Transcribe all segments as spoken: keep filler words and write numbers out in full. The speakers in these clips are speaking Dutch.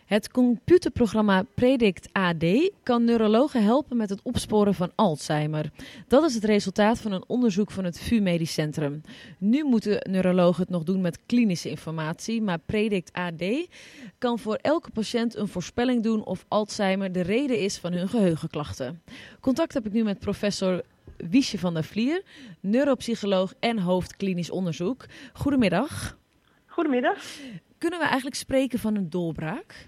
Het computerprogramma Predict A D kan neurologen helpen met het opsporen van Alzheimer. Dat is het resultaat van een onderzoek van het V U Medisch Centrum. Nu moeten neurologen het nog doen met klinische informatie, maar Predict A D kan voor elke patiënt een voorspelling doen of Alzheimer de reden is van hun geheugenklachten. Contact heb ik nu met professor Wiesje van der Vlier, neuropsycholoog en hoofd klinisch onderzoek. Goedemiddag. Goedemiddag. Kunnen we eigenlijk spreken van een doorbraak?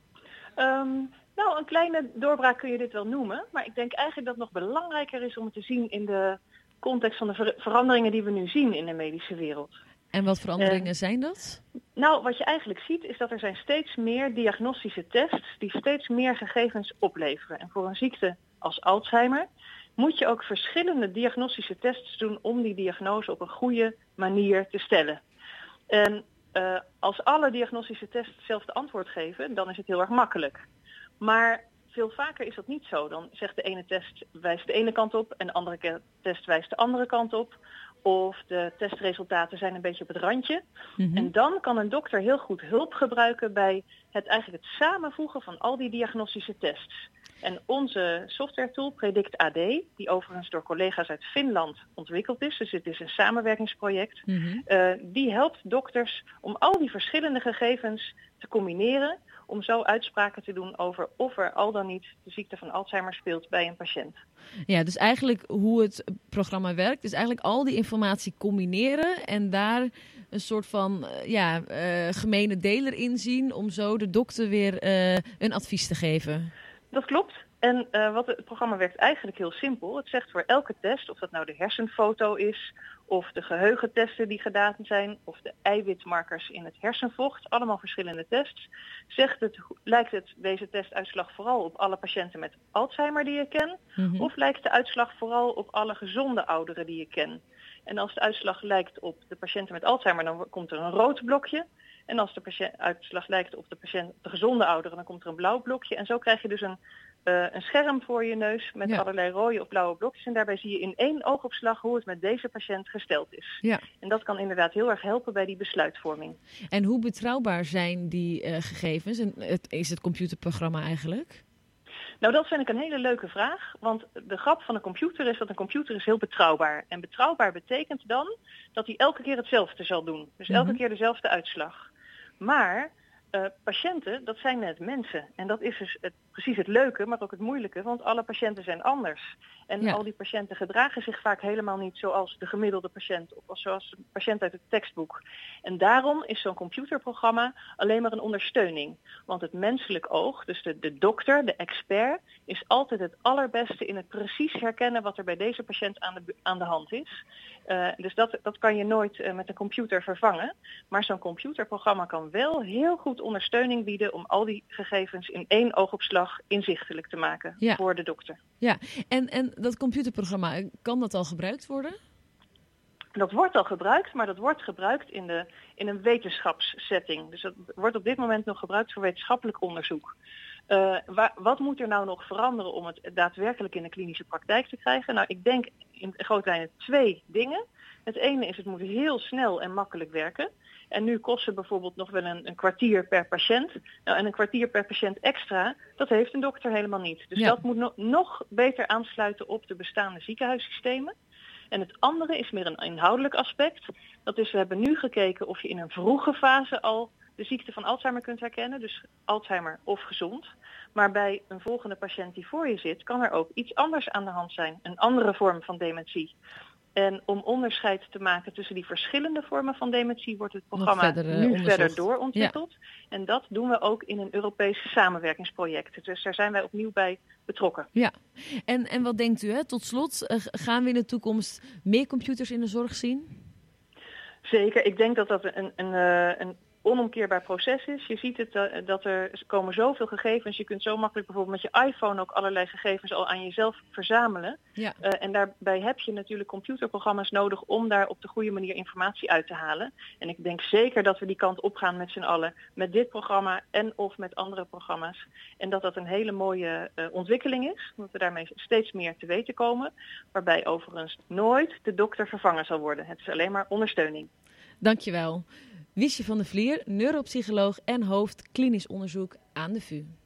Um, nou, een kleine doorbraak kun je dit wel noemen. Maar ik denk eigenlijk dat het nog belangrijker is om het te zien in de context van de ver- veranderingen die we nu zien in de medische wereld. En wat veranderingen uh, zijn dat? Nou, wat je eigenlijk ziet is dat er zijn steeds meer diagnostische tests die steeds meer gegevens opleveren. En voor een ziekte als Alzheimer moet je ook verschillende diagnostische tests doen om die diagnose op een goede manier te stellen. En Uh, als alle diagnostische tests hetzelfde antwoord geven, dan is het heel erg makkelijk. Maar veel vaker is dat niet zo. Dan zegt de ene test wijst de ene kant op en de andere test wijst de andere kant op. Of de testresultaten zijn een beetje op het randje. Mm-hmm. En dan kan een dokter heel goed hulp gebruiken bij het eigenlijk het samenvoegen van al die diagnostische tests. En onze software tool Predict A D, die overigens door collega's uit Finland ontwikkeld is, dus het is een samenwerkingsproject, mm-hmm. uh, die helpt dokters om al die verschillende gegevens te combineren, om zo uitspraken te doen over of er al dan niet de ziekte van Alzheimer speelt bij een patiënt. Ja, dus eigenlijk hoe het programma werkt, is eigenlijk al die informatie combineren en daar een soort van ja, uh, gemene deler in zien, om zo de dokter weer uh, een advies te geven. Dat klopt. En uh, wat het programma werkt eigenlijk heel simpel. Het zegt voor elke test, of dat nou de hersenfoto is, of de geheugentesten die gedaan zijn, of de eiwitmarkers in het hersenvocht, allemaal verschillende tests, zegt het, lijkt het deze testuitslag vooral op alle patiënten met Alzheimer die je kent, mm-hmm. of lijkt de uitslag vooral op alle gezonde ouderen die je kent. En als de uitslag lijkt op de patiënten met Alzheimer, dan komt er een rood blokje. En als de patiënt, uitslag lijkt op de, patiënt, de gezonde ouderen, dan komt er een blauw blokje. En zo krijg je dus een, uh, een scherm voor je neus met ja. allerlei rode of blauwe blokjes. En daarbij zie je in één oogopslag hoe het met deze patiënt gesteld is. Ja. En dat kan inderdaad heel erg helpen bij die besluitvorming. En hoe betrouwbaar zijn die uh, gegevens? En het, is het computerprogramma eigenlijk? Nou, dat vind ik een hele leuke vraag. Want de grap van een computer is dat een computer is heel betrouwbaar. En betrouwbaar betekent dan dat hij elke keer hetzelfde zal doen. Dus elke mm-hmm. keer dezelfde uitslag. Maar uh, patiënten, dat zijn net mensen. En dat is dus het, precies het leuke, maar ook het moeilijke. Want alle patiënten zijn anders. En ja. al die patiënten gedragen zich vaak helemaal niet zoals de gemiddelde patiënt. Of zoals de patiënt uit het tekstboek. En daarom is zo'n computerprogramma alleen maar een ondersteuning. Want het menselijk oog, dus de, de dokter, de expert, is altijd het allerbeste in het precies herkennen wat er bij deze patiënt aan de, aan de hand is. Uh, dus dat, dat kan je nooit uh, met een computer vervangen. Maar zo'n computerprogramma kan wel heel goed ondersteuning bieden om al die gegevens in één oogopslag inzichtelijk te maken ja. voor de dokter. Ja, en, en dat computerprogramma, kan dat al gebruikt worden? Dat wordt al gebruikt, maar dat wordt gebruikt in, de, in een wetenschapssetting. Dus dat wordt op dit moment nog gebruikt voor wetenschappelijk onderzoek. Uh, waar, wat moet er nou nog veranderen om het daadwerkelijk in de klinische praktijk te krijgen? Nou, ik denk in grote lijnen twee dingen. Het ene is, het moet heel snel en makkelijk werken. En nu kost het bijvoorbeeld nog wel een, een kwartier per patiënt. Nou, en een kwartier per patiënt extra, dat heeft een dokter helemaal niet. Dus ja. dat moet no- nog beter aansluiten op de bestaande ziekenhuissystemen. En het andere is meer een inhoudelijk aspect. Dat is, we hebben nu gekeken of je in een vroege fase al de ziekte van Alzheimer kunt herkennen. Dus Alzheimer of gezond. Maar bij een volgende patiënt die voor je zit, kan er ook iets anders aan de hand zijn. Een andere vorm van dementie. En om onderscheid te maken tussen die verschillende vormen van dementie wordt het programma verder, uh, nu onderzocht. verder doorontwikkeld. Ja. En dat doen we ook in een Europees samenwerkingsproject. Dus daar zijn wij opnieuw bij betrokken. Ja, en, en wat denkt u, hè? Tot slot, uh, gaan we in de toekomst meer computers in de zorg zien? Zeker, ik denk dat dat een, een, een, een onomkeerbaar proces is. Je ziet het, uh, dat er komen zoveel gegevens. Je kunt zo makkelijk bijvoorbeeld met je iPhone ook allerlei gegevens al aan jezelf verzamelen. Ja. Uh, en daarbij heb je natuurlijk computerprogramma's nodig om daar op de goede manier informatie uit te halen. En ik denk zeker dat we die kant op gaan met z'n allen. Met dit programma en of met andere programma's. En dat dat een hele mooie uh, ontwikkeling is. Dat we daarmee steeds meer te weten komen. Waarbij overigens nooit de dokter vervangen zal worden. Het is alleen maar ondersteuning. Dankjewel. Wiesje van der Vlier, neuropsycholoog en hoofd klinisch onderzoek aan de V U.